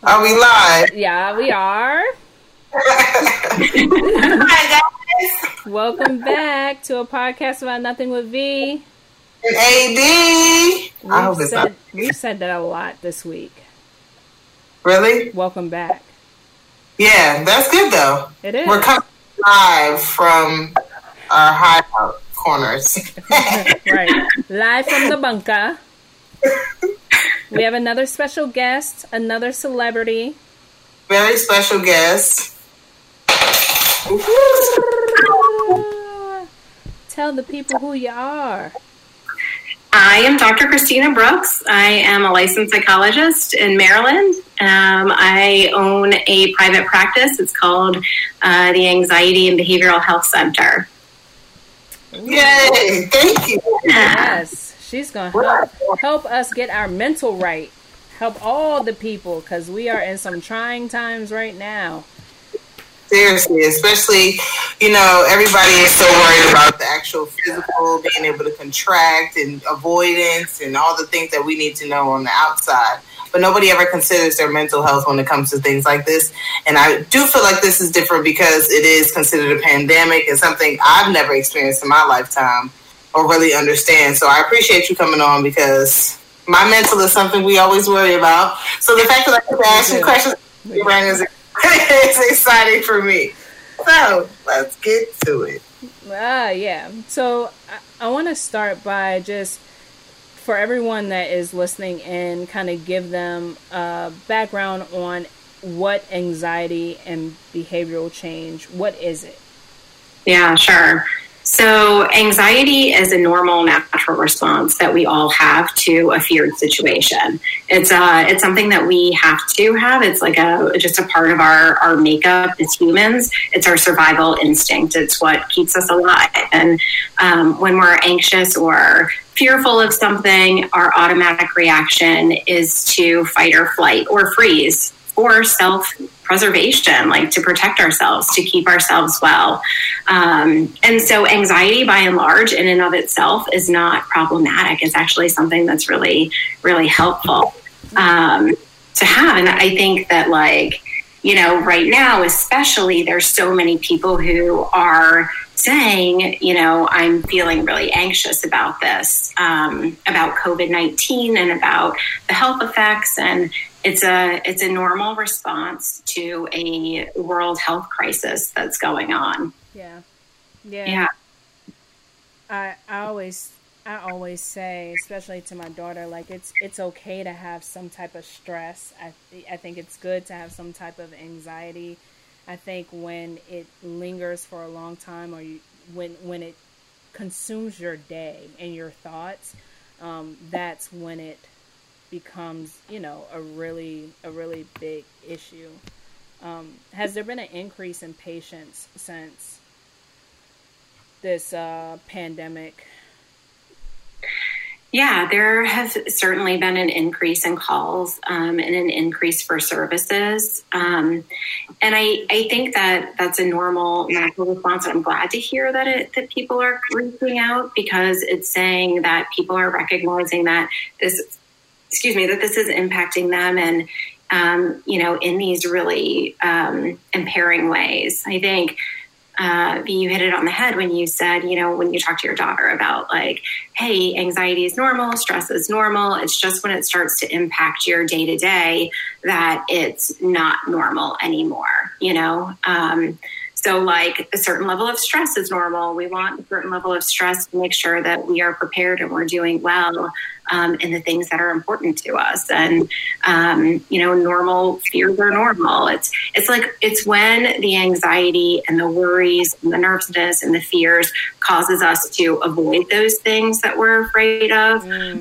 Are we live? Yeah, we are. Hi, guys. Welcome back to a podcast about nothing with V. And AD. We've said that a lot this week. Really? Welcome back. Yeah, that's good though. It is. We're coming live from our hideout corners. Right. Live from the bunker. We have another special guest, another celebrity. Very special guest. Tell the people who you are. I am Dr. Christina Brooks. I am a licensed psychologist in Maryland. I own a private practice. It's called the Anxiety and Behavioral Health Center. Yay! Thank you. Yes. She's going to help us get our mental right. Help all the people, because we are in some trying times right now. Seriously, especially, everybody is so worried about the actual physical, being able to contract and avoidance and all the things that we need to know on the outside. But nobody ever considers their mental health when it comes to things like this. And I do feel like this is different because it is considered a pandemic and something I've never experienced in my lifetime or really understand. So I appreciate you coming on because my mental is something we always worry about. So the fact that I can ask you questions is exciting for me. So let's get to it. Yeah. So I want to start by just, for everyone that is listening in, kind of give them a background on what anxiety and behavioral change, what is it? Yeah, sure. So anxiety is a normal, natural response that we all have to a feared situation. It's something that we have to have. It's like just a part of our makeup as humans. It's our survival instinct. It's what keeps us alive. And when we're anxious or fearful of something, our automatic reaction is to fight or flight or freeze or self-preservation, like to protect ourselves, to keep ourselves well. And so anxiety, by and large, in and of itself, is not problematic. It's actually something that's really, really helpful to have. And I think that, right now, especially, there's so many people who are saying, I'm feeling really anxious about this, about COVID-19 and about the health effects. And it's a normal response to a world health crisis that's going on. Yeah. I always say, especially to my daughter, like it's okay to have some type of stress. I think it's good to have some type of anxiety. I think when it lingers for a long time, or when it consumes your day and your thoughts, that's when it becomes, a really big issue. Has there been an increase in patients since this pandemic? Yeah, there has certainly been an increase in calls and an increase for services. And I think that that's a normal natural response. And I'm glad to hear that people are reaching out, because it's saying that people are recognizing that this is impacting them and, in these really impairing ways. I think you hit it on the head when you said, when you talk to your daughter about hey, anxiety is normal, stress is normal. It's just when it starts to impact your day to day that it's not normal anymore, So a certain level of stress is normal. We want a certain level of stress to make sure that we are prepared and we're doing well in the things that are important to us. And, normal fears are normal. It's when the anxiety and the worries and the nervousness and the fears causes us to avoid those things that we're afraid of.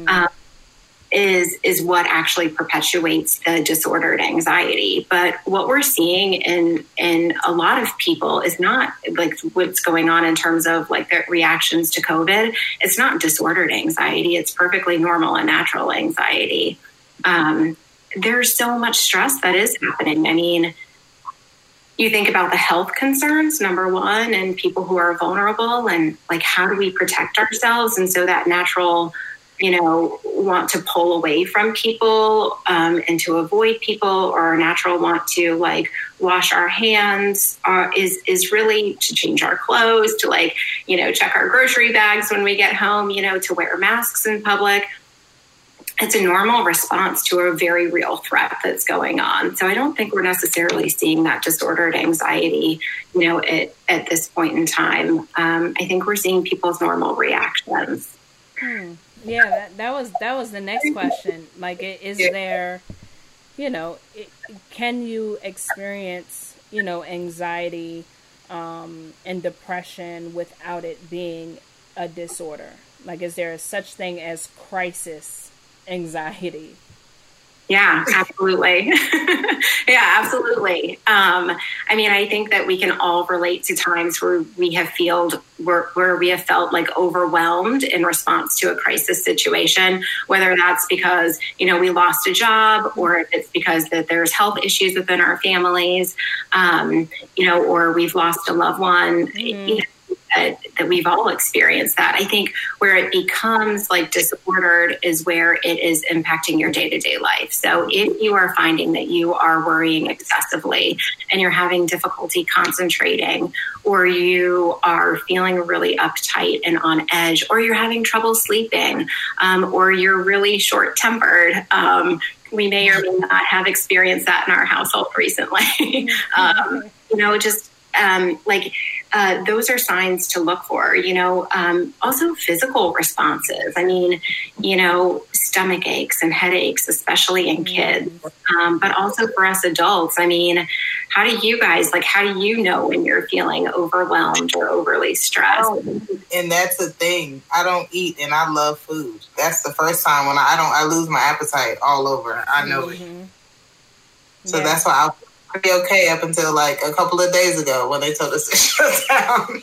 Is what actually perpetuates the disordered anxiety. But what we're seeing in a lot of people is not what's going on in terms of their reactions to COVID. It's not disordered anxiety. It's perfectly normal and natural anxiety. There's so much stress that is happening. I mean, you think about the health concerns, number one, and people who are vulnerable, and how do we protect ourselves? And so that natural want to pull away from people and to avoid people, or our natural want to like wash our hands is really to change our clothes, to like, check our grocery bags when we get home, to wear masks in public. It's a normal response to a very real threat that's going on. So I don't think we're necessarily seeing that disordered anxiety, at this point in time. I think we're seeing people's normal reactions. Yeah, that was the next question. Like, is there, can you experience, anxiety and depression without it being a disorder? Like, is there such thing as crisis anxiety? Yeah, absolutely. Yeah, absolutely. I think that we can all relate to times where we have felt like overwhelmed in response to a crisis situation, whether that's because, we lost a job, or if it's because that there's health issues within our families, or we've lost a loved one. That we've all experienced that. I think where it becomes like disordered is where it is impacting your day-to-day life. So if you are finding that you are worrying excessively and you're having difficulty concentrating, or you are feeling really uptight and on edge, or you're having trouble sleeping, or you're really short-tempered, we may or may not have experienced that in our household recently. Those are signs to look for, also physical responses. Stomach aches and headaches, especially in kids, but also for us adults. How do you know when you're feeling overwhelmed or overly stressed? And that's the thing. I don't eat and I love food. That's the first time when I lose my appetite all over. I know it. So that's why I'll be okay up until like a couple of days ago when they told us to shut down.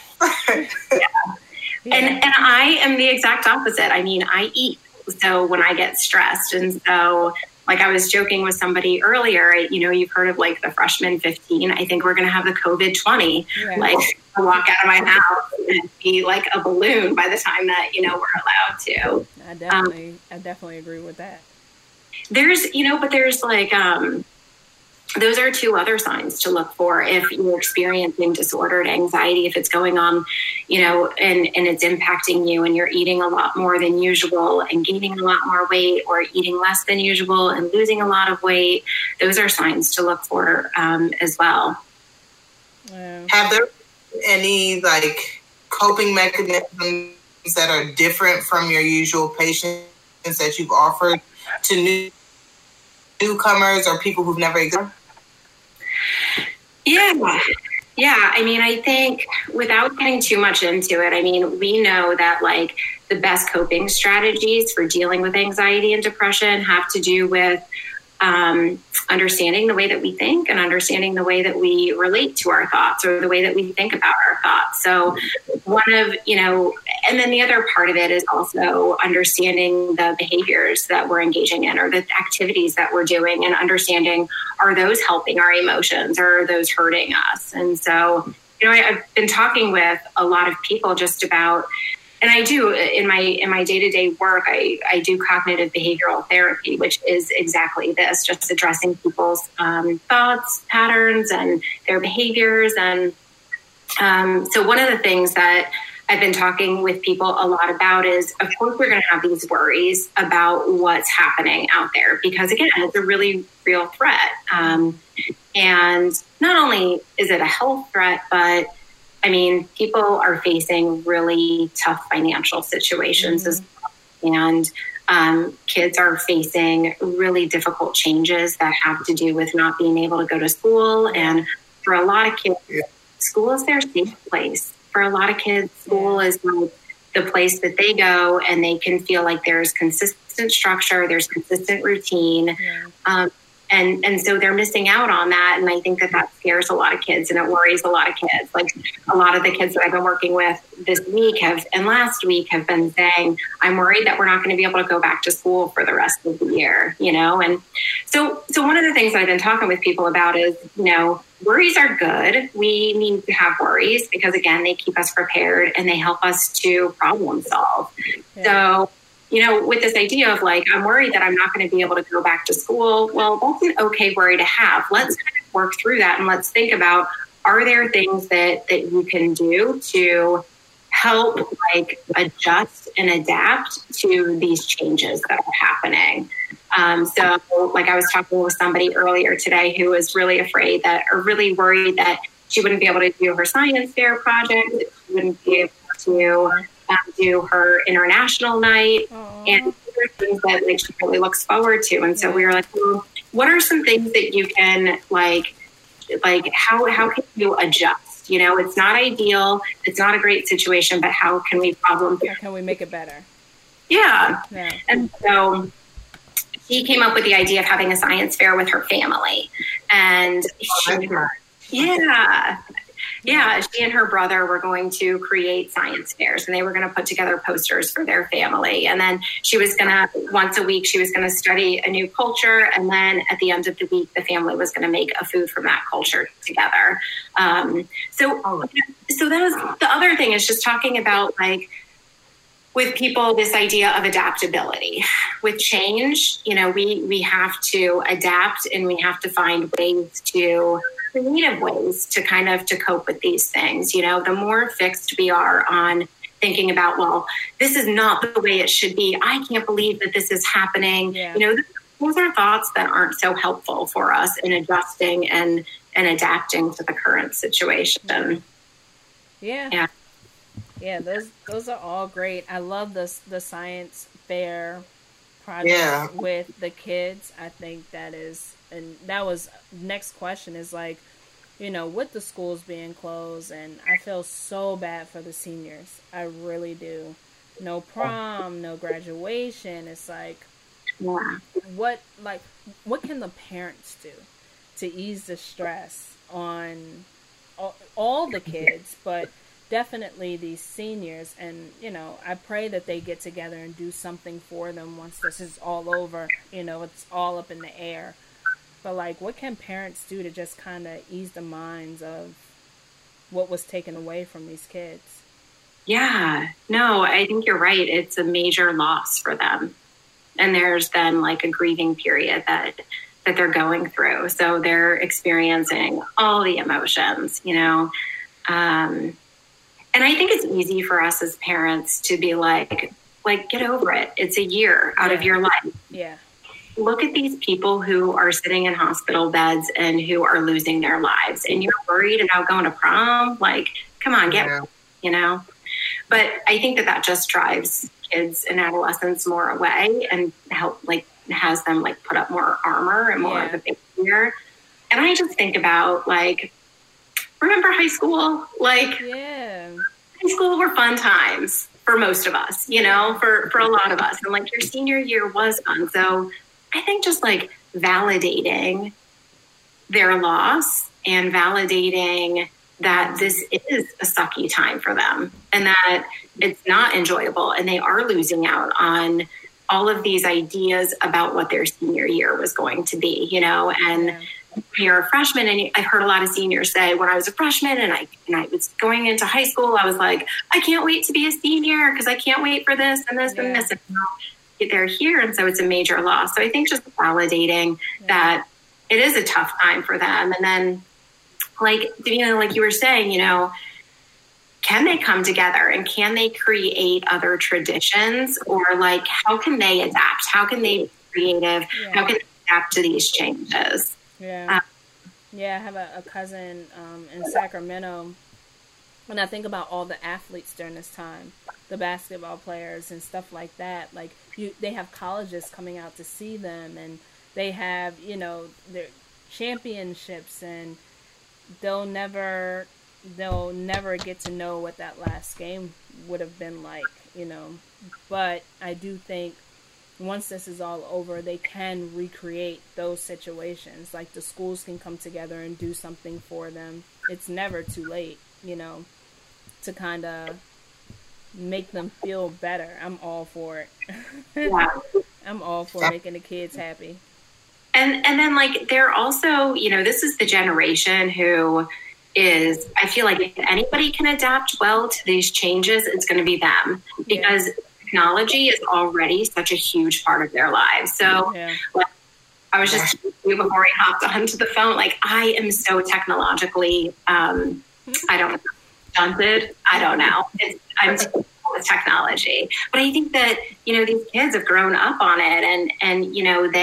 And I am the exact opposite. I eat. So when I get stressed, and so like I was joking with somebody earlier, you've heard of like the freshman 15. I think we're going to have the COVID 20. Yeah. Like I walk out of my house and be like a balloon by the time that, we're allowed to. I definitely agree with that. There's like, those are two other signs to look for if you're experiencing disordered anxiety, if it's going on, and it's impacting you and you're eating a lot more than usual and gaining a lot more weight, or eating less than usual and losing a lot of weight. Those are signs to look for as well. Have there been any like coping mechanisms that are different from your usual patients that you've offered to newcomers or people who've never existed? Yeah. I think without getting too much into it, we know that like the best coping strategies for dealing with anxiety and depression have to do with understanding the way that we think and understanding the way that we relate to our thoughts, or the way that we think about our thoughts. So and then the other part of it is also understanding the behaviors that we're engaging in, or the activities that we're doing, and understanding, are those helping our emotions, or are those hurting us? And so, I've been talking with a lot of people just about, and I do in my day-to-day work, I do cognitive behavioral therapy, which is exactly this, just addressing people's thoughts, patterns, and their behaviors. And so one of the things that I've been talking with people a lot about is, of course, we're going to have these worries about what's happening out there, because again, it's a really real threat. And not only is it a health threat, but people are facing really tough financial situations as well. And kids are facing really difficult changes that have to do with not being able to go to school. And for a lot of kids, school is their safe place. For a lot of kids, school is like the place that they go and they can feel like there's consistent structure, there's consistent routine. And so they're missing out on that. And I think that scares a lot of kids, and it worries a lot of kids. Like a lot of the kids that I've been working with this week and last week have been saying, I'm worried that we're not going to be able to go back to school for the rest of the year, And so one of the things I've been talking with people about is, worries are good. We need to have worries because, again, they keep us prepared and they help us to problem solve. Yeah. So with this idea of like, I'm worried that I'm not going to be able to go back to school. Well, that's an okay worry to have. Let's kind of work through that and let's think about, are there things that you can do to help like adjust and adapt to these changes that are happening? So like I was talking with somebody earlier today who was really afraid really worried that she wouldn't be able to do her science fair project. She wouldn't be able to do her international night. Aww. And other things that like she really looks forward to. And so we were like, well, what are some things that you can like how can you adjust? It's not ideal. It's not a great situation, but how can we how can we make it better? Yeah. And so she came up with the idea of having a science fair with her family. And she and her brother were going to create science fairs, and they were going to put together posters for their family. And then she was going to, once a week, she was going to study a new culture. And then at the end of the week, the family was going to make a food from that culture together. So that was the other thing, is just talking about like with people, this idea of adaptability with change. We have to adapt, and we have to find creative ways to kind of to cope with these things. The more fixed we are on thinking about, well, this is not the way it should be, I can't believe that this is happening. Yeah. Those are thoughts that aren't so helpful for us in adjusting and adapting to the current situation. Yeah. Those are all great. I love the science fair project with the kids. I think that is, and that was next question is like, with the schools being closed, and I feel so bad for the seniors. I really do. No prom, no graduation. It's like, what can the parents do to ease the stress on all the kids, but definitely these seniors? And, I pray that they get together and do something for them once this is all over. It's all up in the air. But, like, what can parents do to just kind of ease the minds of what was taken away from these kids? Yeah. No, I think you're right. It's a major loss for them. And there's then, like, a grieving period that they're going through. So they're experiencing all the emotions, And I think it's easy for us as parents to be like, get over it. It's a year out of your life. Yeah. Look at these people who are sitting in hospital beds and who are losing their lives, and you're worried about going to prom. Like, come on, But I think that just drives kids and adolescents more away and has them put up more armor and more of a big fear. And I just think about remember high school? High school were fun times for most of us, for a lot of us. And your senior year was fun. So I think just validating their loss and validating that this is a sucky time for them and that it's not enjoyable and they are losing out on all of these ideas about what their senior year was going to be, and you're a freshman, and I've heard a lot of seniors say, when I was a freshman and I was going into high school, I was like, I can't wait to be a senior because I can't wait for this and this and this. And they're here, and so it's a major loss. So I think just validating that it is a tough time for them. And then, like you were saying, can they come together and can they create other traditions, or how can they adapt? How can they be creative? Yeah. How can they adapt to these changes? Yeah. I have a cousin in Sacramento, and I think about all the athletes during this time, the basketball players and stuff like that. They have colleges coming out to see them, and they have, their championships, and they'll never get to know what that last game would have been like, But I do think once this is all over, they can recreate those situations. The schools can come together and do something for them. It's never too late, to kind of make them feel better. I'm all for it. I'm all for making the kids happy. And then they're also, this is the generation who is, I feel like if anybody can adapt well to these changes, it's going to be them, because technology is already such a huge part of their lives. So like, I was just before we hopped onto the phone, like I am so technologically, I don't know, stunted. I don't know. I'm with technology, but I think that, you know, these kids have grown up on it and, you know,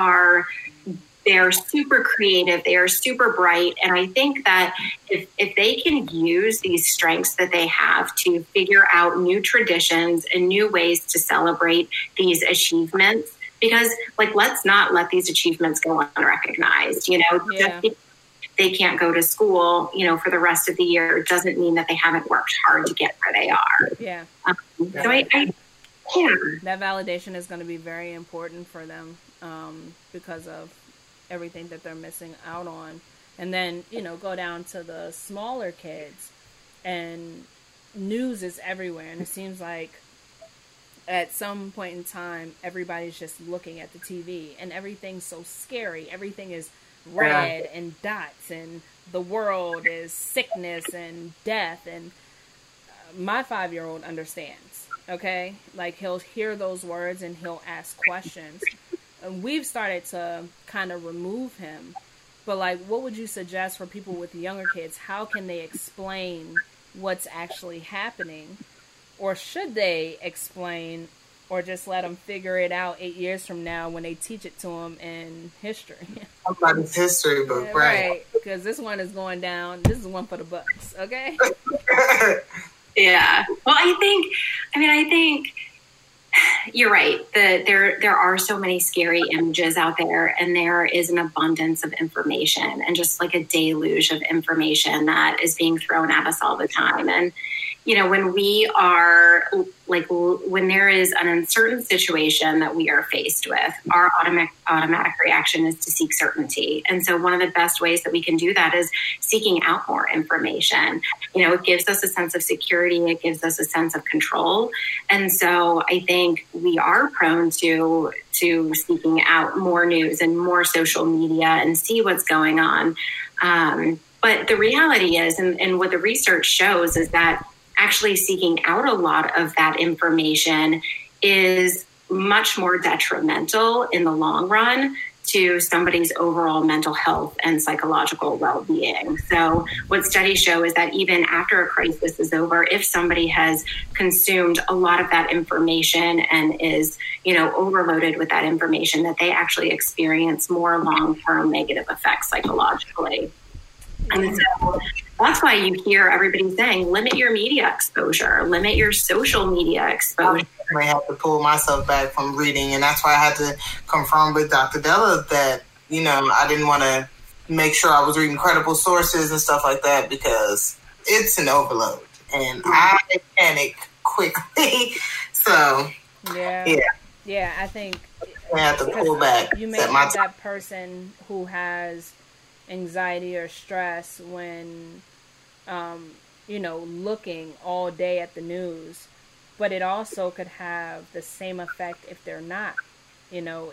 they're super creative. They are super bright. And I think that if they can use these strengths that they have to figure out new traditions and new ways to celebrate these achievements, because like, let's not let these achievements go unrecognized, you know, just because they can't go to school, you know, for the rest of the year doesn't mean that they haven't worked hard to get where they are. Yeah. So that validation is going to be very important for them because of everything that they're missing out on. And then, you know, go down to the smaller kids, and news is everywhere. And it seems like at some point in time, everybody's just looking at the TV and everything's so scary. Everything is red and dots, and the world is sickness and death. And my 5-year-old understands, okay? Like, he'll hear those words and he'll ask questions. And we've started to kind of remove him. But, like, what would you suggest for people with younger kids? How can they explain what's actually happening? Or should they explain, or just let them figure it out 8 years from now when they teach it to them in history? Somebody's history book, right? Because this one is going down. This is one for the books, okay? Yeah. Well, I think you're right. There are so many scary images out there, and there is an abundance of information and just like a deluge of information that is being thrown at us all the time. And, you know, when we are like, when there is an uncertain situation that we are faced with, our automatic reaction is to seek certainty. And so one of the best ways that we can do that is seeking out more information. You know, it gives us a sense of security. It gives us a sense of control. And so I think we are prone to seeking out more news and more social media and see what's going on. But the reality is, and what the research shows, is that actually seeking out a lot of that information is much more detrimental in the long run to somebody's overall mental health and psychological well-being. So what studies show is that even after a crisis is over, if somebody has consumed a lot of that information and is, you know, overloaded with that information, that they actually experience more long-term negative effects psychologically. And so that's why you hear everybody saying, limit your media exposure, limit your social media exposure. I have to pull myself back from reading. And that's why I had to confirm with Dr. Della that, you know, I didn't want to make sure I was reading credible sources and stuff like that, because it's an overload and I panic quickly. So, yeah, I think I have to pull back. You may have that person who has anxiety or stress when, you know, looking all day at the news, but it also could have the same effect if they're not, you know,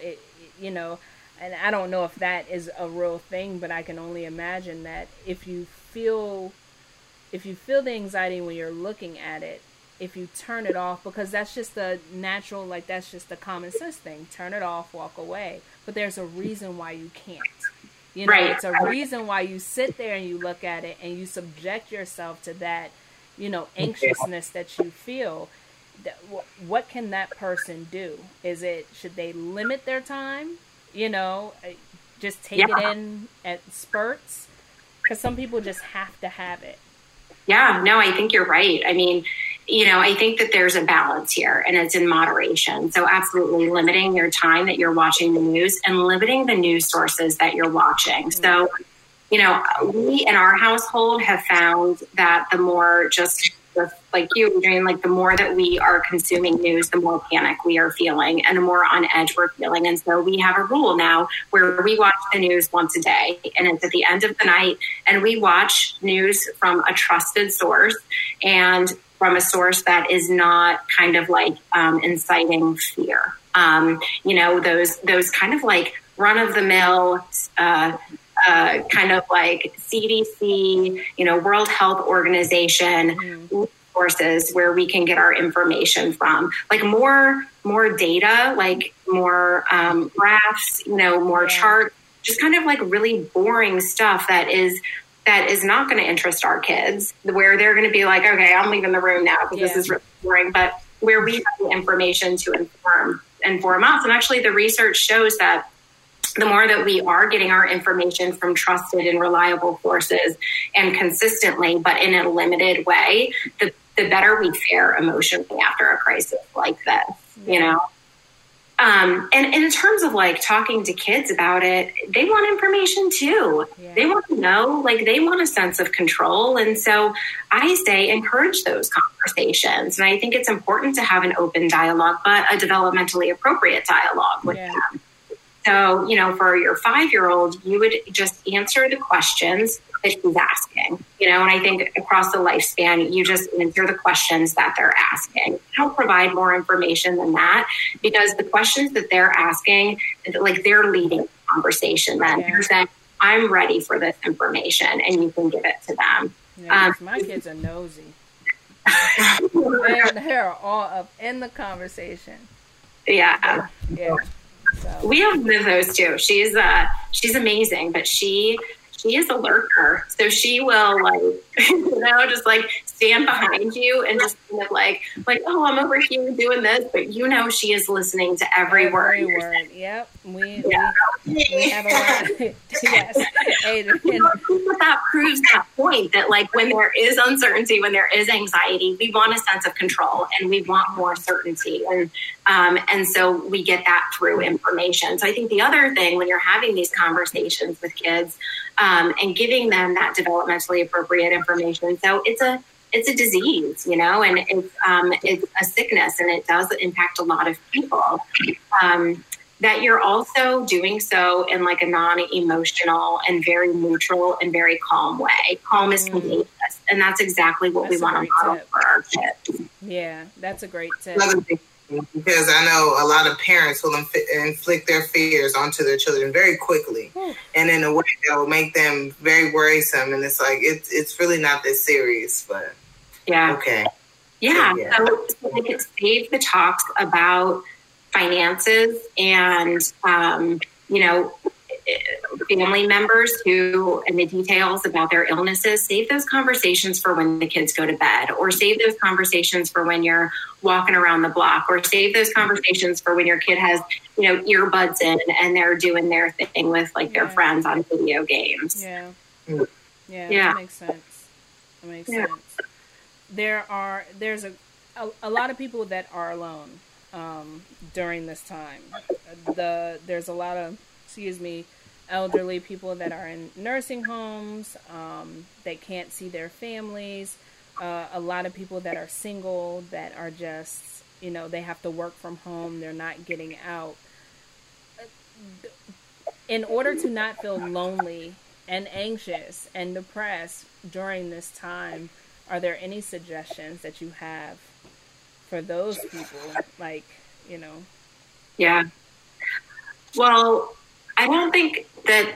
and I don't know if that is a real thing, but I can only imagine that if you feel the anxiety when you're looking at it, if you turn it off, because that's just the natural, like, that's just the common sense thing, turn it off, walk away. But there's a reason why you can't. You know, It's a reason why you sit there and you look at it and you subject yourself to that, you know, anxiousness that you feel. What can that person do? Should they limit their time? You know, just take it in at spurts? Because some people just have to have it. Yeah, no, I think you're right. I mean, you know, I think that there's a balance here, and it's in moderation. So absolutely limiting your time that you're watching the news and limiting the news sources that you're watching. So, you know, we in our household have found that the more just like you, Adrienne, like the more that we are consuming news, the more panic we are feeling and the more on edge we're feeling. And so we have a rule now where we watch the news once a day, and it's at the end of the night, and we watch news from a trusted source and from a source that is not kind of like inciting fear. You know, those kind of like run of the mill, kind of like CDC, you know, World Health Organization sources where we can get our information from, like more data, like more graphs, more charts, just kind of like really boring stuff that is not going to interest our kids, where they're going to be like, okay, I'm leaving the room now because this is really boring, but where we have the information to inform us. And actually the research shows that the more that we are getting our information from trusted and reliable sources and consistently, but in a limited way, the better we fare emotionally after a crisis like this, And in terms of like talking to kids about it, they want information too. Yeah. They want to know, like they want a sense of control. And so I say encourage those conversations. And I think it's important to have an open dialogue, but a developmentally appropriate dialogue with them. So, for your 5-year-old, you would just answer the questions that she's asking, and I think across the lifespan, you just answer the questions that they're asking. Don't provide more information than that, because the questions that they're asking, like they're leading the conversation then. You're saying, I'm ready for this information, and you can give it to them. Yeah, my kids are nosy. They're all up in the conversation. Yeah. Yeah. So. We have one of those too. She's amazing, but she is a lurker. So she will just like stand behind you and just kind of like, oh, I'm over here doing this, but she is listening to every word. Yep. We have a lot. Yes. That proves that point that like when there is uncertainty, when there is anxiety, we want a sense of control and we want more certainty. And so we get that through information. So I think the other thing when you're having these conversations with kids and giving them that developmentally appropriate information. So it's a disease, and it's a sickness, and it does impact a lot of people. That you're also doing so in like a non-emotional and very neutral and very calm way. Calm is contagious, and that's exactly what we want to model for our kids. Yeah, that's a great tip. Because I know a lot of parents will inflict their fears onto their children very quickly, and in a way that will make them very worrisome. And it's like it's really not this serious, but okay, So they could save the talks about finances and family members and the details about their illnesses. Save those conversations for when the kids go to bed, or save those conversations for when you're walking around the block, or save those conversations for when your kid has, earbuds in and they're doing their thing with like their friends on video games. Yeah. That makes sense. There's a lot of people that are alone during this time. There's a lot of, elderly people that are in nursing homes. They can't see their families. A lot of people that are single, that are just, they have to work from home. They're not getting out. In order to not feel lonely and anxious and depressed during this time, are there any suggestions that you have for those people? Yeah. Well, I don't think that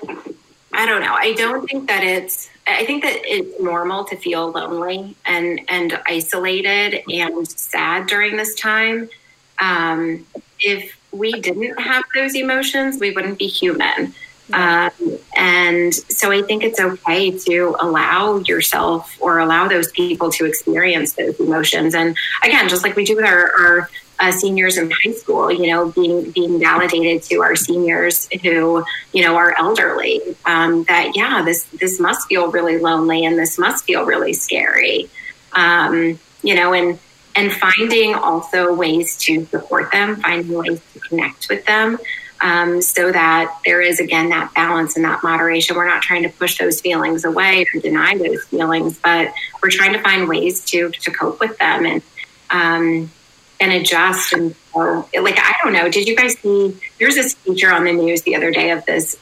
it's normal to feel lonely and isolated and sad during this time. If we didn't have those emotions, we wouldn't be human. And so I think it's okay to allow yourself or allow those people to experience those emotions. And again, just like we do with our seniors in high school, being validated to our seniors who, are elderly, this must feel really lonely and this must feel really scary, and finding also ways to support them, finding ways to connect with them, so that there is, again, that balance and that moderation. We're not trying to push those feelings away or deny those feelings, but we're trying to find ways to cope with them and adjust. And so, I don't know, did you guys see, there's this feature on the news the other day of this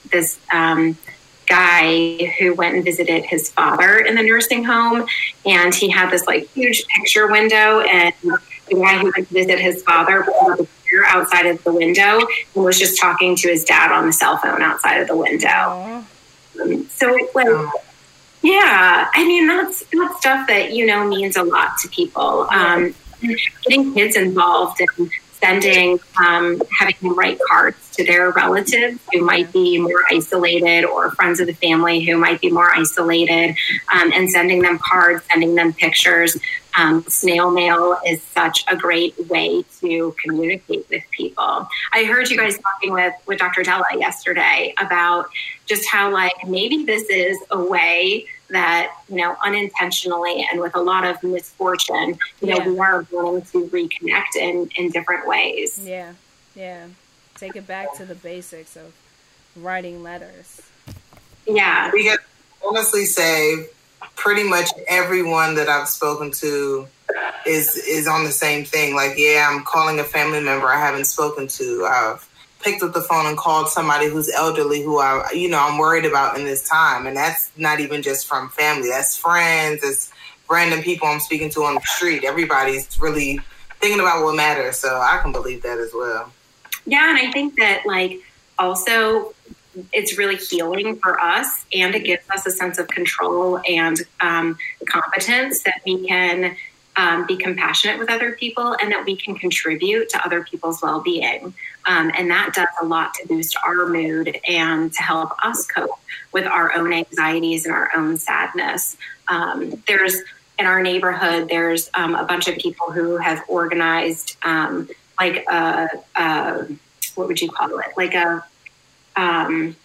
guy who went and visited his father in the nursing home, and he had this huge picture window, and the guy who went to visit his father pulled up a chair outside of the window and was just talking to his dad on the cell phone outside of the window. So Yeah, I mean, that's stuff that, means a lot to people. Getting kids involved and sending, having them write cards to their relatives who might be more isolated, or friends of the family who might be more isolated, and sending them cards, sending them pictures. Snail mail is such a great way to communicate with people. I heard you guys talking with Dr. Della yesterday about just how, like, maybe this is a way that, unintentionally and with a lot of misfortune, we are willing to reconnect in different ways. Yeah. Yeah. Take it back to the basics of writing letters. Yeah. We can honestly say pretty much everyone that I've spoken to is on the same thing. Like, I'm calling a family member I haven't spoken to. I've picked up the phone and called somebody who's elderly who I'm worried about in this time. And that's not even just from family. That's friends. It's random people I'm speaking to on the street. Everybody's really thinking about what matters. So I can believe that as well. Yeah. And I think that, like, also it's really healing for us, and it gives us a sense of control and competence that we can be compassionate with other people, and that we can contribute to other people's well-being. And that does a lot to boost our mood and to help us cope with our own anxieties and our own sadness. In our neighborhood, there's a bunch of people who have organized what would you call it? Like kind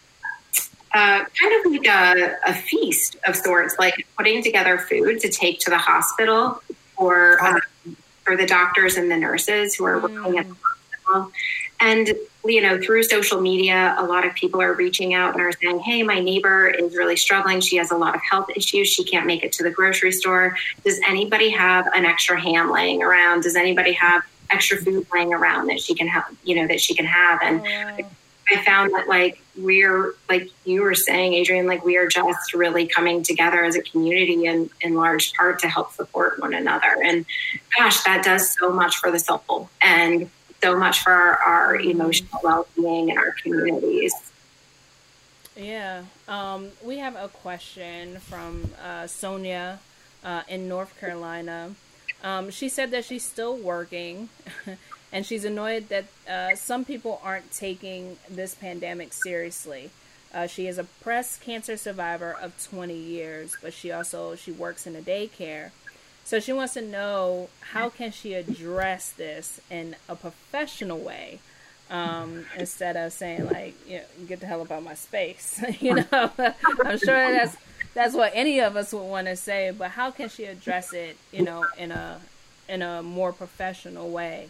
of like a feast of sorts, like putting together food to take to the hospital for the doctors and the nurses who are working at the hospital. And, through social media, a lot of people are reaching out and are saying, hey, my neighbor is really struggling. She has a lot of health issues. She can't make it to the grocery store. Does anybody have an extra ham laying around? Does anybody have extra food laying around that she can have, And I found that, like, we're, like you were saying, Adrienne, like, we are just really coming together as a community in large part to help support one another. And gosh, that does so much for the soul and so much for our emotional well-being in our communities. Yeah. We have a question from Sonia in North Carolina. She said that she's still working and she's annoyed that some people aren't taking this pandemic seriously. She is a breast cancer survivor of 20 years, but she works in a daycare. So she wants to know, how can she address this in a professional way, instead of saying, like, get the hell about my space. I'm sure that's what any of us would want to say, but how can she address it, in a more professional way?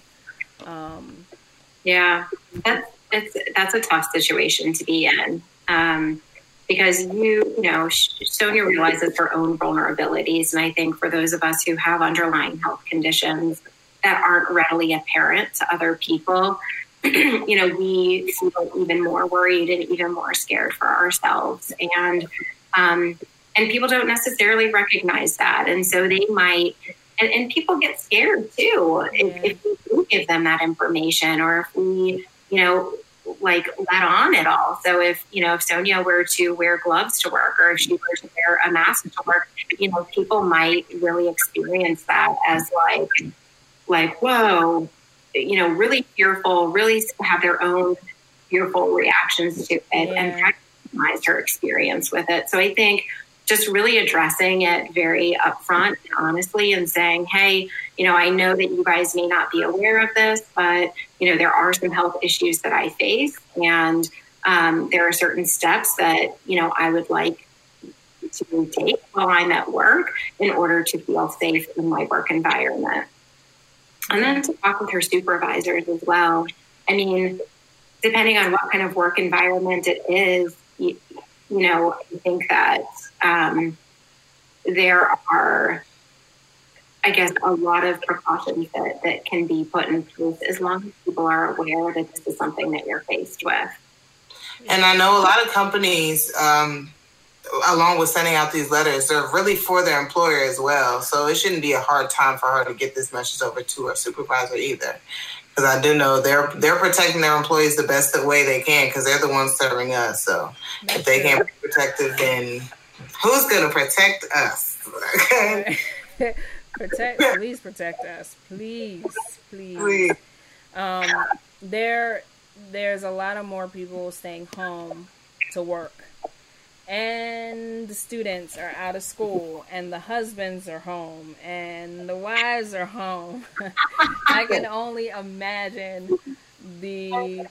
Yeah, that's a tough situation to be in. Because Sonia realizes her own vulnerabilities. And I think for those of us who have underlying health conditions that aren't readily apparent to other people, we feel even more worried and even more scared for ourselves. And people don't necessarily recognize that. And so they might, and people get scared too, if we do give them that information, or if we, like, let on it all. So if Sonia were to wear gloves to work, or if she were to wear a mask to work, people might really experience that as like, whoa, really fearful, really have their own fearful reactions to it, and recognize her experience with it. So I think just really addressing it very upfront and honestly, and saying, hey, I know that you guys may not be aware of this, but, there are some health issues that I face, and there are certain steps that, I would like to take while I'm at work in order to feel safe in my work environment. And then to talk with her supervisors as well. I mean, depending on what kind of work environment it is, I think that there are, I guess, a lot of precautions that can be put in place as long as people are aware that this is something that you're faced with. And I know a lot of companies, along with sending out these letters, they're really for their employer as well. So it shouldn't be a hard time for her to get this message over to her supervisor either. Because I do know they're protecting their employees the best way they can, because they're the ones serving us. So if they can't be protected, then Who's going to protect us? Okay. Please protect us. Please. There's a lot of more people staying home to work. And the students are out of school, and the husbands are home, and the wives are home. I can only imagine the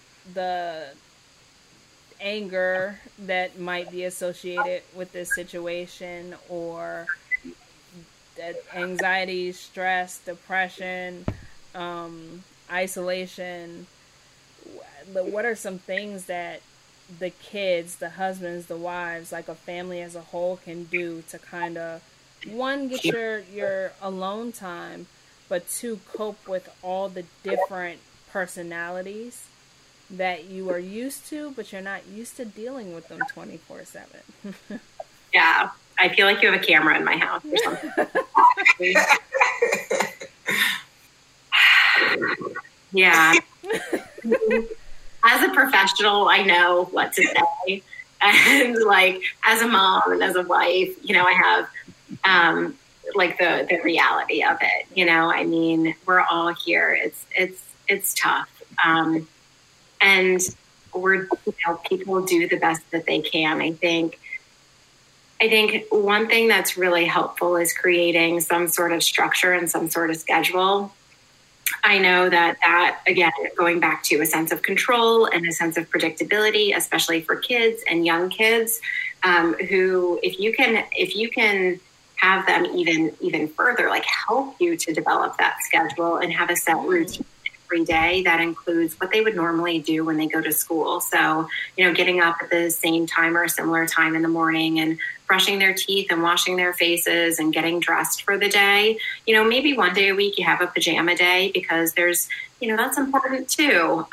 anger that might be associated with this situation, or that anxiety, stress, depression, isolation. What are some things that the kids, the husbands, the wives, like a family as a whole can do to kind of, one, get your alone time, but two, cope with all the different personalities that you are used to, but you're not used to dealing with them 24/7. Yeah, I feel like you have a camera in my house or something. Yeah. As a professional, I know what to say. And like, as a mom and as a wife, you know, I have like the reality of it. You know, I mean, we're all here. It's tough. And people do the best that they can. I think one thing that's really helpful is creating some sort of structure and some sort of schedule. I know that again, going back to a sense of control and a sense of predictability, especially for kids and young kids, who, if you can have them even further, like help you to develop that schedule and have a set routine every day that includes what they would normally do when they go to school. So, you know, getting up at the same time or a similar time in the morning and brushing their teeth and washing their faces and getting dressed for the day. You know, maybe one day a week you have a pajama day, because there's, you know, that's important too.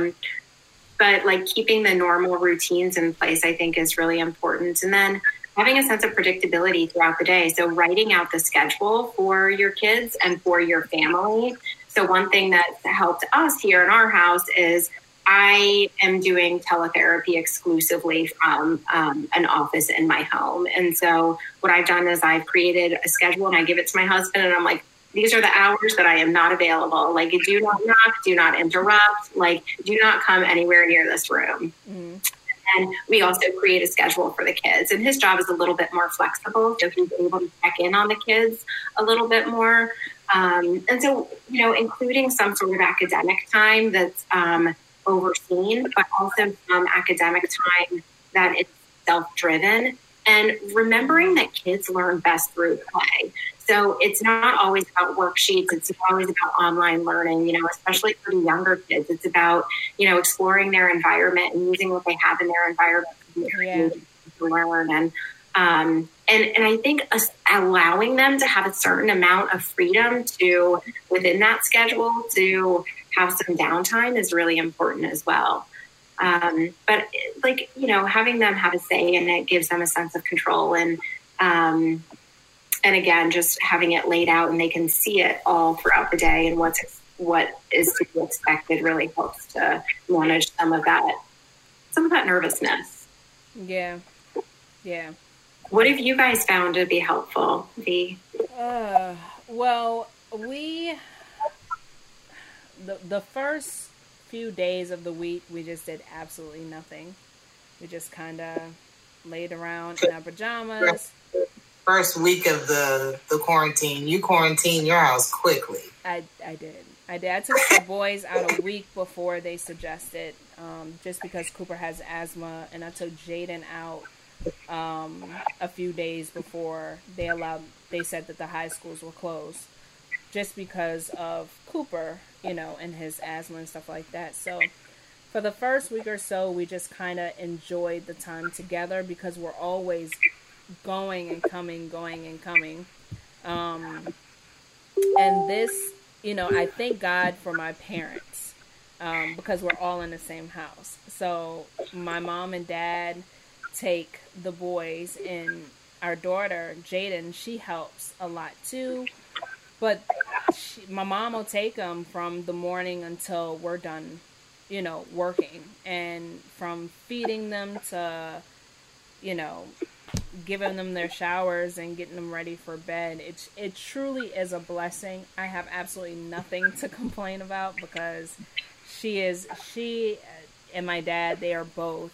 But like keeping the normal routines in place, I think, is really important. And then having a sense of predictability throughout the day. So writing out the schedule for your kids and for your family. So one thing that's helped us here in our house is I am doing teletherapy exclusively from an office in my home. And so what I've done is I've created a schedule and I give it to my husband, and I'm like, these are the hours that I am not available. Like, do not knock, do not interrupt, like, do not come anywhere near this room. Mm-hmm. And we also create a schedule for the kids. And his job is a little bit more flexible, so he's able to check in on the kids a little bit more. And so, you know, including some sort of academic time that's overseen, but also some academic time that is self-driven, and remembering that kids learn best through play. So it's not always about worksheets. It's not always about online learning, you know, especially for the younger kids. It's about, you know, exploring their environment and using what they have in their environment to learn. And I think allowing them to have a certain amount of freedom to, within that schedule, to have some downtime is really important as well. But like, you know, having them have a say in it gives them a sense of control, and again, just having it laid out and they can see it all throughout the day and what is to be expected really helps to manage some of that nervousness. Yeah. What have you guys found to be helpful, V? Well, the first few days of the week, we just did absolutely nothing. We just kind of laid around in our pajamas. First week of the quarantine, you quarantined your house quickly. I did. I took the boys out a week before they suggested, just because Cooper has asthma, and I took Jaden out a few days before they said that the high schools were closed, just because of Cooper, you know, and his asthma and stuff like that. So for the first week or so, we just kind of enjoyed the time together, because we're always going and coming. And this, you know, I thank God for my parents, because we're all in the same house. So my mom and dad take the boys, and our daughter, Jaden, she helps a lot too. But my mom will take them from the morning until we're done, you know, working. And from feeding them to, you know, giving them their showers and getting them ready for bed. It truly is a blessing. I have absolutely nothing to complain about because she and my dad, they are both,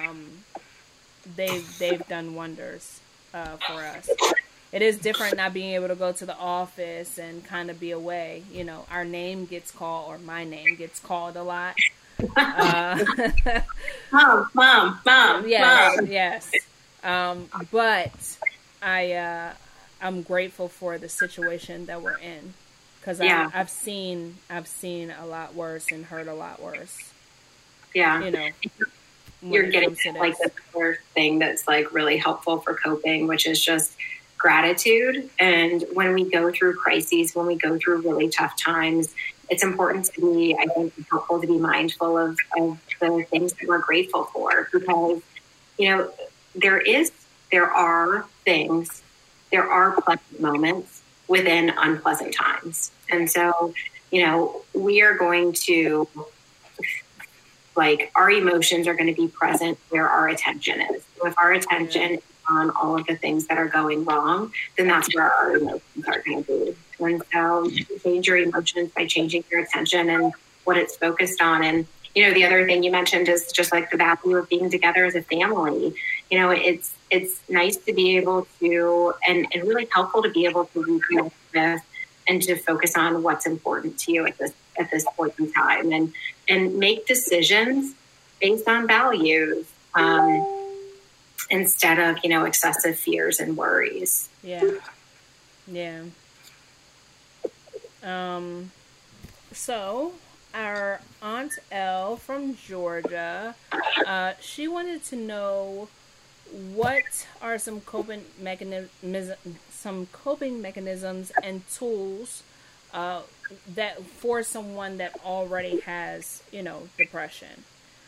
they've done wonders for us. It is different not being able to go to the office and kind of be away. You know, our name gets called, or my name gets called a lot. Mom. Yes. But I'm grateful for the situation that we're in, because I've seen a lot worse and heard a lot worse. Yeah. You know, you're getting like the other thing that's like really helpful for coping, which is just gratitude. And when we go through crises, when we go through really tough times, it's important to be, I think it's helpful to be mindful of the things that we're grateful for, because, you know, there are pleasant moments within unpleasant times. And so, you know, we are going to, like, our emotions are going to be present where our attention is. So if our attention is on all of the things that are going wrong, then that's where our emotions are going to be. And so you change your emotions by changing your attention and what it's focused on. And, you know, the other thing you mentioned is just like the value of being together as a family. You know, it's nice to be able to, and really helpful to be able to reconnect with and to focus on what's important to you at this point in time, and make decisions based on values, instead of, you know, excessive fears and worries. Yeah. So our Aunt Elle from Georgia, she wanted to know, what are some coping mechanisms and tools that for someone that already has, you know, depression,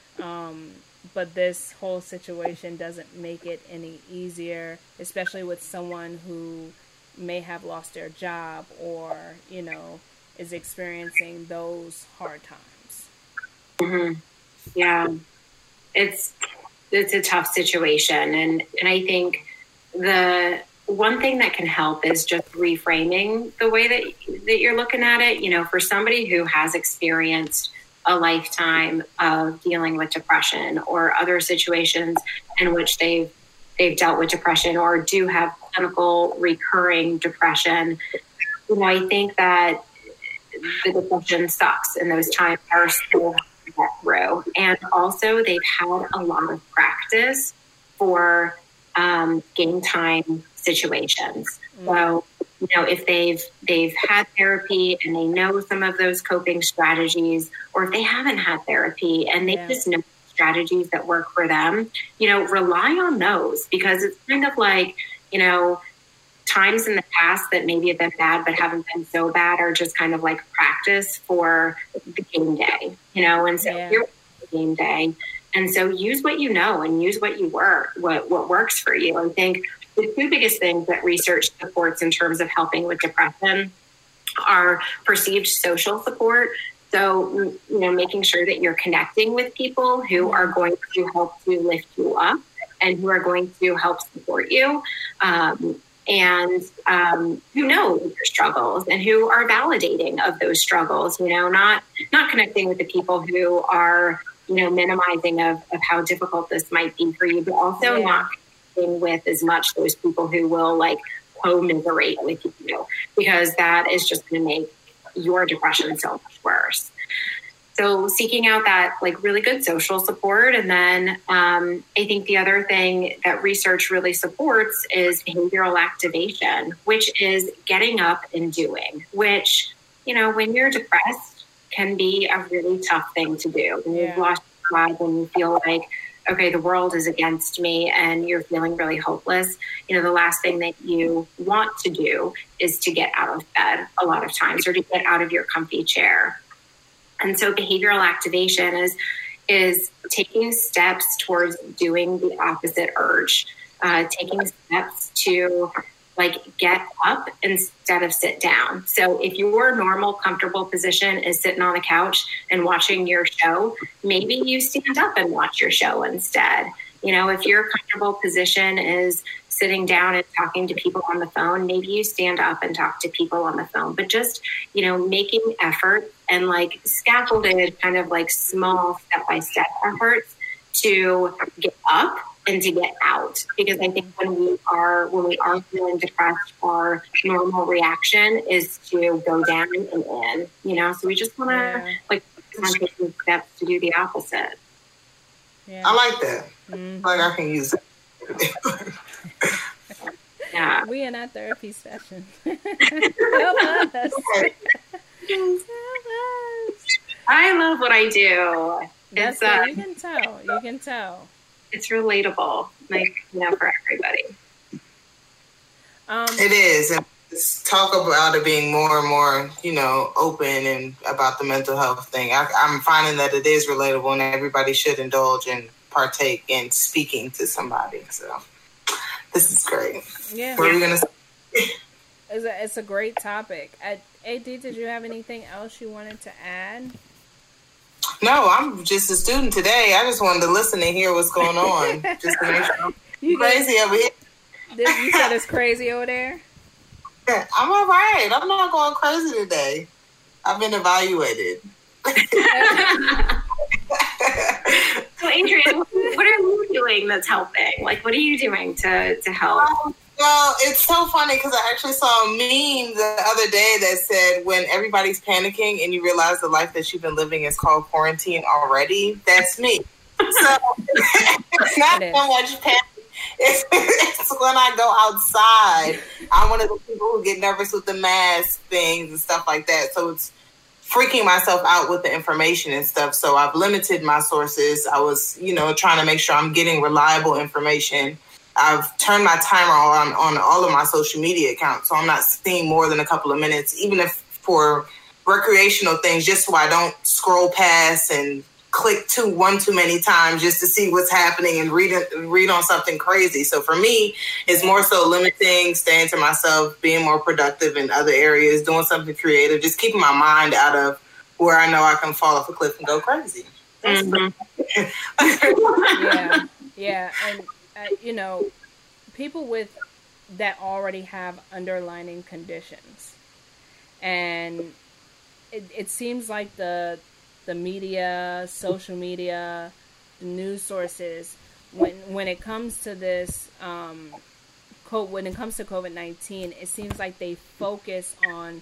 but this whole situation doesn't make it any easier, especially with someone who may have lost their job or, you know, is experiencing those hard times. Mm-hmm. Yeah, it's a tough situation. And I think the one thing that can help is just reframing the way that you're looking at it. You know, for somebody who has experienced a lifetime of dealing with depression or other situations in which they've dealt with depression or do have clinical recurring depression, you know, I think that the depression sucks and those times are still to get through. And also they've had a lot of practice for game time situations. So, you know, if they've had therapy and they know some of those coping strategies, or if they haven't had therapy and they just know strategies that work for them, you know, rely on those, because it's kind of like, you know, times in the past that maybe have been bad but haven't been so bad are just kind of like practice for the game day, you know. And so here's the game day. And so use what you know and use what works for you. I think the two biggest things that research supports in terms of helping with depression are perceived social support. So, you know, making sure that you're connecting with people who are going to help to lift you up and who are going to help support you, and who know your struggles and who are validating of those struggles, you know, not connecting with the people who are, you know, minimizing of how difficult this might be for you, but also not connecting with as much those people who will like commiserate with you, because that is just going to make your depression so much worse. So seeking out that like really good social support. And then I think the other thing that research really supports is behavioral activation, which is getting up and doing, which, you know, when you're depressed can be a really tough thing to do. When you've lost your job, when you feel like, okay, the world is against me and you're feeling really hopeless, you know, the last thing that you want to do is to get out of bed a lot of times, or to get out of your comfy chair. And so behavioral activation is taking steps towards doing the opposite urge, taking steps to like get up instead of sit down. So if your normal comfortable position is sitting on the couch and watching your show, maybe you stand up and watch your show instead. You know, if your comfortable position is sitting down and talking to people on the phone, maybe you stand up and talk to people on the phone, but just, you know, making effort and like scaffolded kind of like small step-by-step efforts to get up and to get out. Because I think when we are feeling depressed, our normal reaction is to go down and in, you know, so we just want to like taking steps to do the opposite. Yeah. I like that. Mm-hmm. Like I can use it. Yeah. We in our therapy session. Help us. I love what I do. That's you can tell. You can tell. It's relatable, like, you know, for everybody. It is. And talk about it being more and more, you know, open and about the mental health thing. I'm finding that it is relatable and everybody should indulge and partake in speaking to somebody. So this is great. Yeah. What are we going to say? It's a great topic. AD, did you have anything else you wanted to add? No, I'm just a student today. I just wanted to listen and hear what's going on. Just to make sure I'm crazy over here. You said it's crazy over there? I'm all right. I'm not going crazy today. I've been evaluated. So, Adrienne, what are you doing that's helping? Like, what are you doing to help? Well, it's so funny because I actually saw a meme the other day that said when everybody's panicking and you realize the life that you've been living is called quarantine already, that's me. So it's not so much panic. It's when I go outside. I'm one of the people who get nervous with the mask things and stuff like that. So it's freaking myself out with the information and stuff. So I've limited my sources. I was, you know, trying to make sure I'm getting reliable information. I've turned my timer on all of my social media accounts, so I'm not seeing more than a couple of minutes, even if for recreational things, just so I don't scroll past and click one too many times just to see what's happening and read on something crazy. So for me, it's more so limiting, staying to myself, being more productive in other areas, doing something creative, just keeping my mind out of where I know I can fall off a cliff and go crazy. Mm-hmm. Yeah. And you know, people with that already have underlying conditions, and it seems like the media, social media, the news sources, when it comes to this, when it comes to COVID-19, it seems like they focus on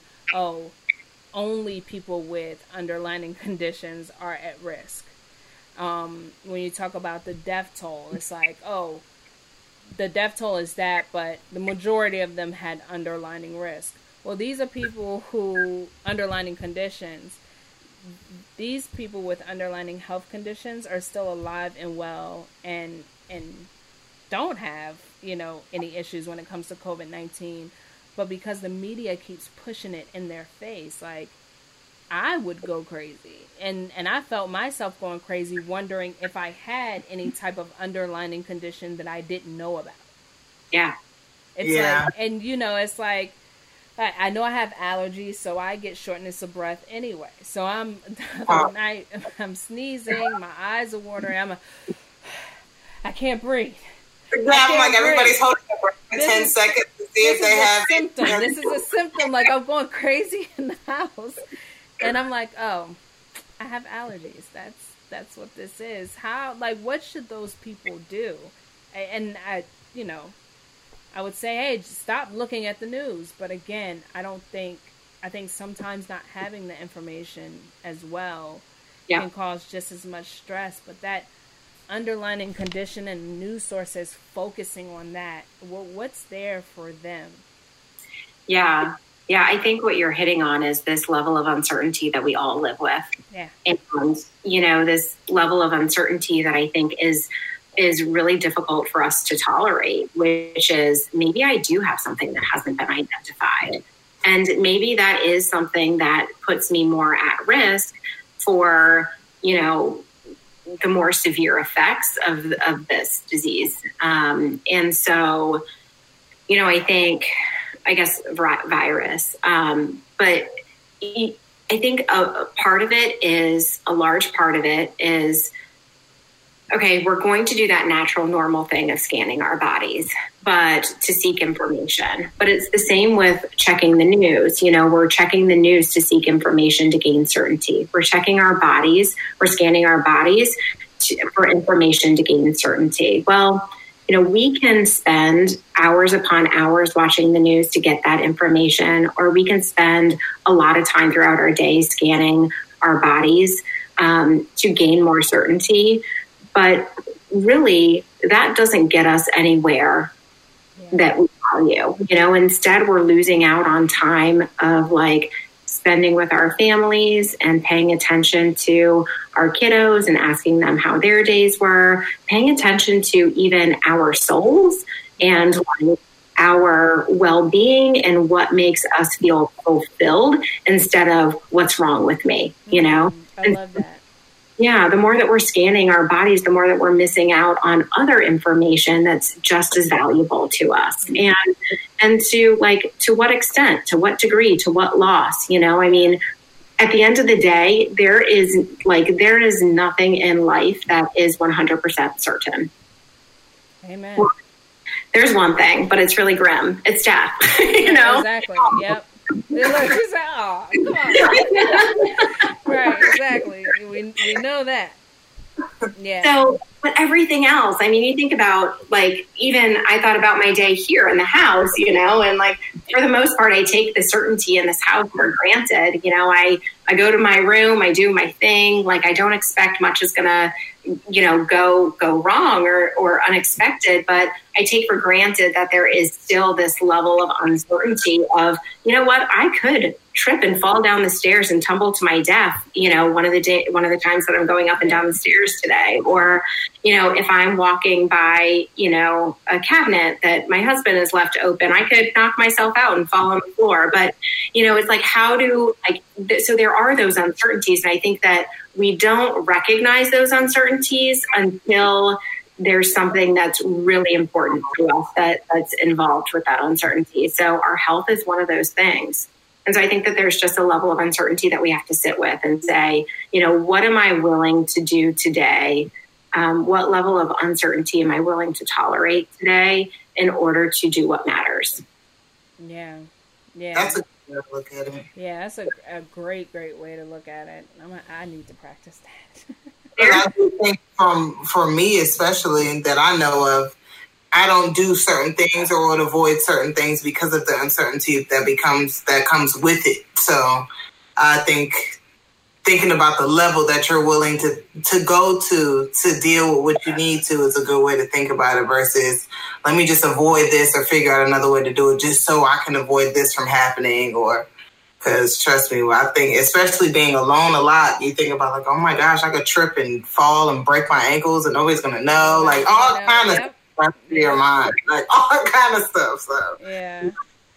only people with underlying conditions are at risk. When you talk about the death toll, it's like, the death toll is that, but the majority of them had underlying risk. Well, these are people who, underlying conditions, these people with underlying health conditions are still alive and well and don't have, you know, any issues when it comes to COVID-19. But because the media keeps pushing it in their face, like, I would go crazy. And I felt myself going crazy, wondering if I had any type of underlying condition that I didn't know about. Yeah. Like, and you know, it's like, I know I have allergies, so I get shortness of breath anyway. So I'm sneezing, my eyes are watering, I can't breathe. I'm like, everybody's holding their breath for 10 seconds to see if they have symptom. This is a symptom. Like, I'm going crazy in the house. And I'm like, I have allergies. That's what this is. How, like, what should those people do? And I would say, hey, just stop looking at the news. But again, I think sometimes not having the information as well can cause just as much stress. But that underlying condition and news sources focusing on that, what's there for them? Yeah. Yeah, I think what you're hitting on is this level of uncertainty that we all live with. Yeah. And, you know, this level of uncertainty that I think is really difficult for us to tolerate, which is maybe I do have something that hasn't been identified. And maybe that is something that puts me more at risk for, you know, the more severe effects of this disease. And so, you know, I guess virus. But I think a large part of it is okay, we're going to do that natural, normal thing of scanning our bodies, but to seek information. But it's the same with checking the news. You know, we're checking the news to seek information to gain certainty. We're checking our bodies, we're scanning our bodies for information to gain certainty. Well, you know, we can spend hours upon hours watching the news to get that information, or we can spend a lot of time throughout our day scanning our bodies to gain more certainty. But really, that doesn't get us anywhere that we value. You know, instead, we're losing out on time of like spending with our families and paying attention to our kiddos and asking them how their days were, paying attention to even our souls and our well-being and what makes us feel fulfilled instead of what's wrong with me, you know? I love that. Yeah, the more that we're scanning our bodies, the more that we're missing out on other information that's just as valuable to us. And to what extent, to what degree, to what loss, you know? I mean, at the end of the day, there is nothing in life that is 100% certain. Amen. Well, there's one thing, but it's really grim. It's death, you know? Exactly, yep. Look, she's like, oh, come on. Right, exactly. We know that. Yeah. So, but everything else, I mean, you think about, like, even I thought about my day here in the house, you know, and like, for the most part, I take the certainty in this house for granted. You know, I go to my room, I do my thing. Like, I don't expect much is going to, you know, go wrong or unexpected, but I take for granted that there is still this level of uncertainty of, you know what, I could trip and fall down the stairs and tumble to my death, you know, one of the times that I'm going up and down the stairs today. Or, you know, if I'm walking by, you know, a cabinet that my husband has left open, I could knock myself out and fall on the floor. But, you know, it's like, so there are those uncertainties. And I think that we don't recognize those uncertainties until there's something that's really important to us that's involved with that uncertainty. So our health is one of those things. And so I think that there's just a level of uncertainty that we have to sit with and say, you know, what am I willing to do today? What level of uncertainty am I willing to tolerate today in order to do what matters? Yeah. That's a good way to look at it. Yeah, that's a great way to look at it. I need to practice that. I do think for me especially that I know of, I don't do certain things or would avoid certain things because of the uncertainty that comes with it. So I think thinking about the level that you're willing to go to deal with what you need to is a good way to think about it versus let me just avoid this or figure out another way to do it just so I can avoid this from happening. Or because trust me, I think especially being alone a lot, you think about like, oh my gosh, I could trip and fall and break my ankles and nobody's going to know, like all kind of stuff to your mind, like all kind of stuff. So yeah.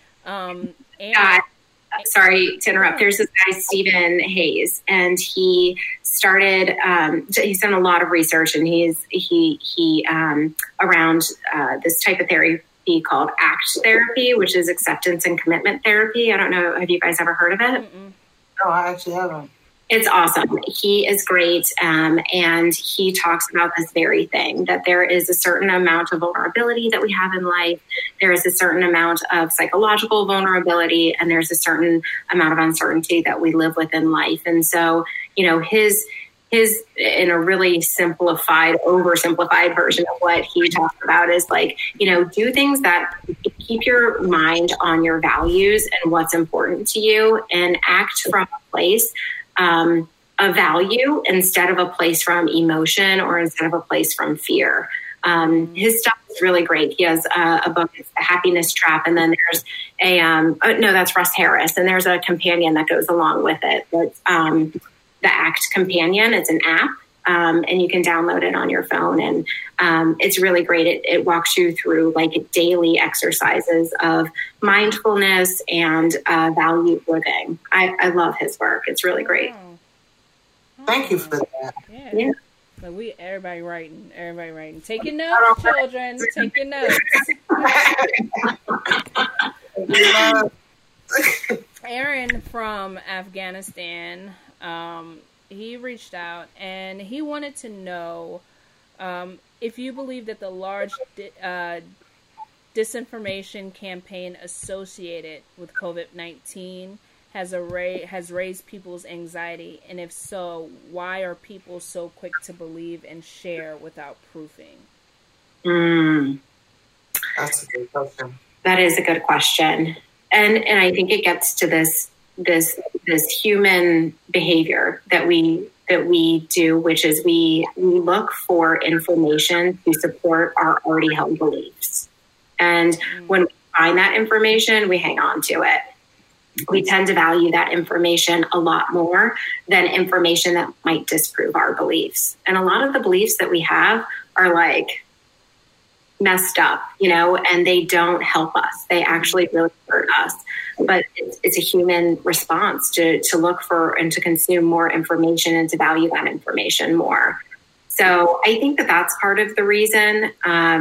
Sorry to interrupt. There's this guy, Stephen Hayes, and he started, he's done a lot of research, and he around this type of therapy called ACT therapy, which is acceptance and commitment therapy. I don't know. Have you guys ever heard of it? No, I actually haven't. It's awesome. He is great. And he talks about this very thing, that there is a certain amount of vulnerability that we have in life. There is a certain amount of psychological vulnerability, and there's a certain amount of uncertainty that we live with in life. And so, you know, his in a really oversimplified version of what he talks about is like, you know, do things that keep your mind on your values and what's important to you, and act from a place a value instead of a place from emotion or instead of a place from fear. His stuff is really great. He has a book, it's The Happiness Trap. And then there's that's Russ Harris. And there's a companion that goes along with it. That's the ACT Companion. It's an app. And you can download it on your phone. And it's really great. It walks you through like daily exercises of mindfulness and value living. I love his work. It's really great. Thank you for that. Yeah. So everybody writing. Take your notes, children. Take your notes. Aaron from Afghanistan, he reached out and he wanted to know If you believe that the large disinformation campaign associated with COVID-19 has raised people's anxiety, and if so, why are people so quick to believe and share without proofing? That's a good question. That is a good question, and I think it gets to this human behavior that we do, which is we look for information to support our already held beliefs, and when we find that information, we hang on to it. We tend to value that information a lot more than information that might disprove our beliefs. And a lot of the beliefs that we have are like messed up, and they don't help us. They actually really hurt us. But it's a human response to look for and to consume more information and to value that information more. So I think that that's part of the reason.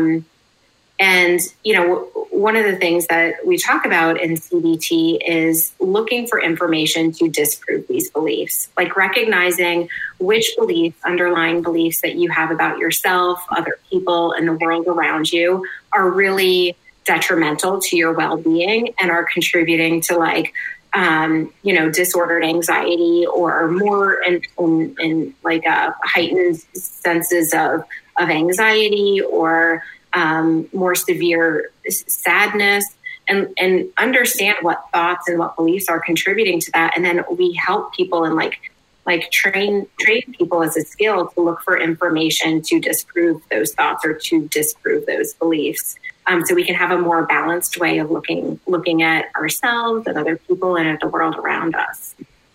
And, one of the things that we talk about in CBT is looking for information to disprove these beliefs, like recognizing which underlying beliefs that you have about yourself, other people, and the world around you are really detrimental to your well-being and are contributing to disordered anxiety or more in heightened senses of anxiety or more severe sadness, and understand what thoughts and what beliefs are contributing to that. And then we help people and train people as a skill to look for information to disprove those thoughts or to disprove those beliefs. So we can have a more balanced way of looking at ourselves and other people and at the world around us.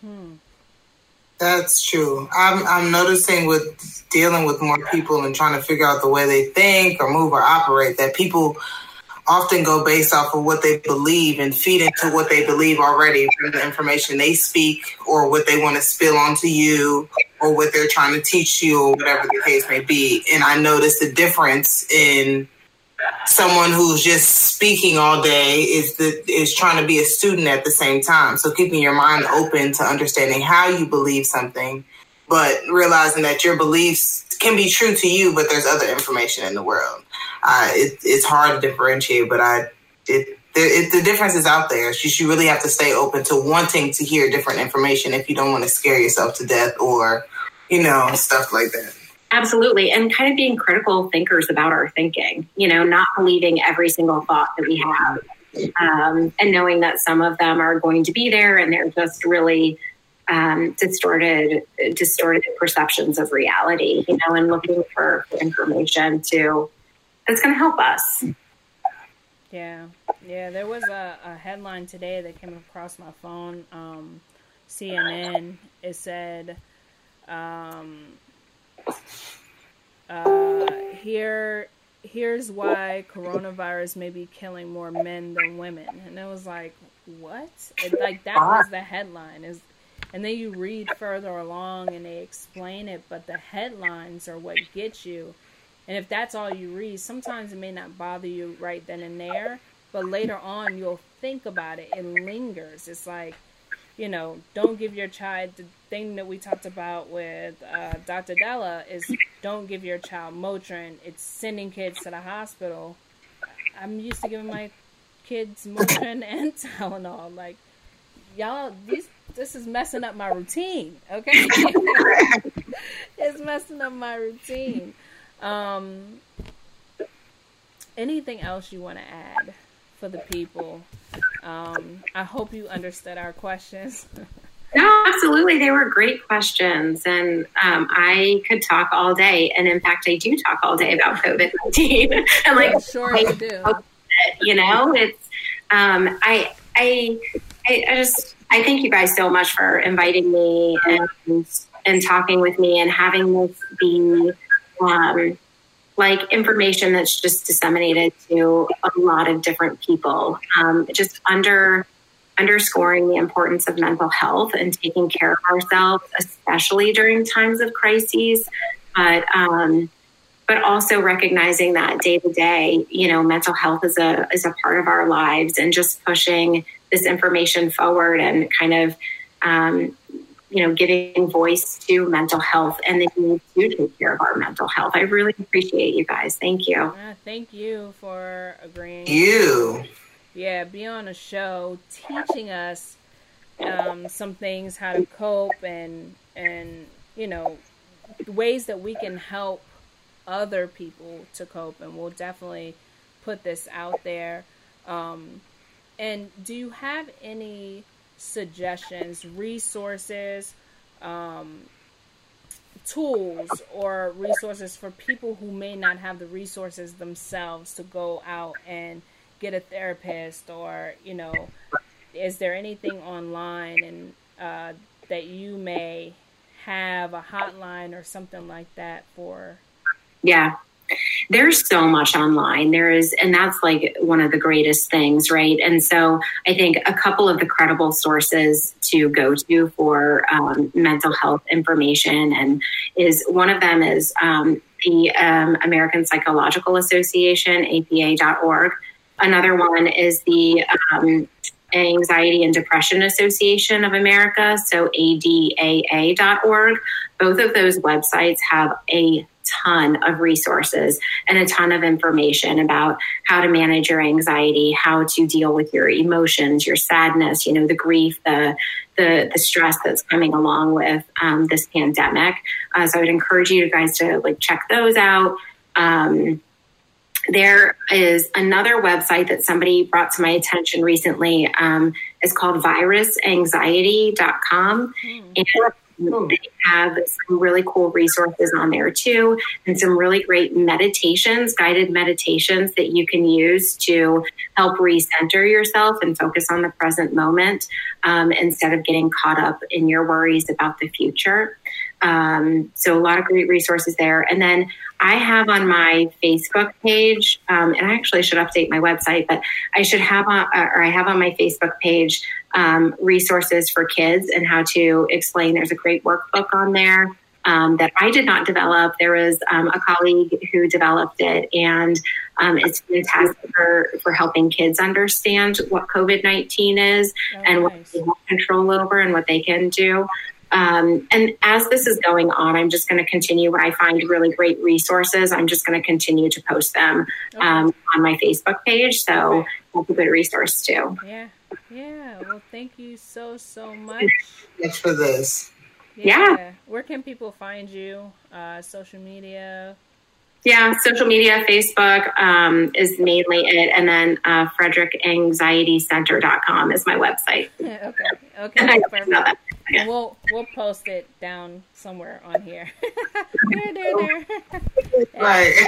That's true. I'm noticing with dealing with more people and trying to figure out the way they think or move or operate, that people often go based off of what they believe and feed into what they believe already from the information they speak or what they want to spill onto you or what they're trying to teach you or whatever the case may be. And I noticed the difference in someone who's just speaking all day is trying to be a student at the same time. So keeping your mind open to understanding how you believe something, but realizing that your beliefs can be true to you, but there's other information in the world. It's hard to differentiate, but the difference is out there. You really have to stay open to wanting to hear different information if you don't want to scare yourself to death or, stuff like that. Absolutely. And kind of being critical thinkers about our thinking, not believing every single thought that we have, and knowing that some of them are going to be there and they're just really distorted perceptions of reality, and looking for information that's going to help us. Yeah. There was a headline today that came across my phone. CNN, it said, here's why coronavirus may be killing more men than women. And it was like, what? That was the headline. And then you read further along and they explain it, but the headlines are what get you. And if that's all you read, sometimes it may not bother you right then and there, but later on you'll think about it. It lingers. It's like, don't give your child, the thing that we talked about with Dr. Della is don't give your child Motrin. It's sending kids to the hospital. I'm used to giving my kids Motrin and Tylenol. Like, y'all, this is messing up my routine, okay? It's messing up my routine. Anything else you want to add for the people? I hope you understood our questions. No, absolutely. They were great questions. And I could talk all day. And in fact, I do talk all day about COVID-19. And sure you do. It's I thank you guys so much for inviting me and talking with me and having this be information that's just disseminated to a lot of different people. Just underscoring the importance of mental health and taking care of ourselves, especially during times of crises. But also recognizing that day to day, mental health is a part of our lives, and just pushing this information forward and kind of, giving voice to mental health and the need to take care of our mental health. I really appreciate you guys. Thank you. Thank you for agreeing. Be on a show teaching us some things, how to cope, and ways that we can help other people to cope. And we'll definitely put this out there. And do you have any suggestions, resources, tools, or resources for people who may not have the resources themselves to go out and get a therapist, or is there anything online and that you may have a hotline or something like that for? Yeah. There's so much online. And that's like one of the greatest things, right? And so I think a couple of the credible sources to go to for mental health information, and one of them is the American Psychological Association, APA.org. Another one is the Anxiety and Depression Association of America, so ADAA.org. Both of those websites have a ton of resources and a ton of information about how to manage your anxiety, how to deal with your emotions, your sadness, the grief, the stress that's coming along with this pandemic. So I would encourage you guys to check those out. There is another website that somebody brought to my attention recently. It's called virusanxiety.com. And they have some really cool resources on there too, and some really great guided meditations that you can use to help recenter yourself and focus on the present moment instead of getting caught up in your worries about the future. So a lot of great resources there. And then I have on my Facebook page, and I actually should update my website, but I have on my Facebook page resources for kids and how to explain. There's a great workbook on there that I did not develop. There was a colleague who developed it, and it's fantastic for helping kids understand what COVID-19 is and what they have control over and what they can do. And as this is going on, I'm just going to continue. When I find really great resources, I'm just going to continue to post them on my Facebook page. So that's a good resource too. Yeah. Well, thank you so much. Thanks for this. Yeah. Where can people find you? Social media? Yeah, social media, Facebook is mainly it. And then FrederickAnxietyCenter.com is my website. Okay. Perfect. And we'll post it down somewhere on here. there. Right.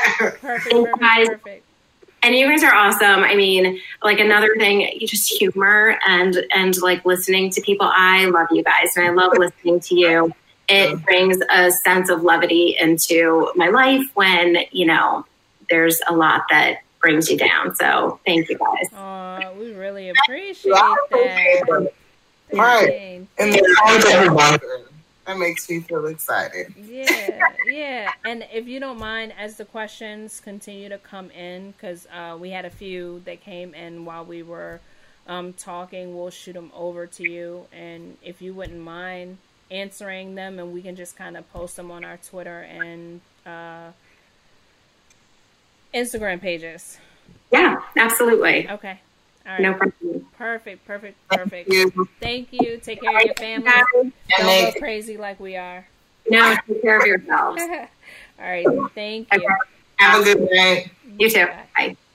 Perfect. And you guys are awesome. I mean, another thing, just humor and listening to people. I love you guys, and I love listening to you. It brings a sense of levity into my life when, there's a lot that brings you down. So thank you guys. We really appreciate that. Right. And that makes me feel excited. Yeah. And if you don't mind, as the questions continue to come in, because we had a few that came in while we were talking, we'll shoot them over to you. And if you wouldn't mind answering them, and we can just kind of post them on our Twitter and Instagram pages. Yeah, absolutely. Okay. All right. No problem. Perfect. Thank you. Take care of your family. Don't go crazy like we are. No, take care of yourselves. All right. Thank you. Have a good night. You too. Bye.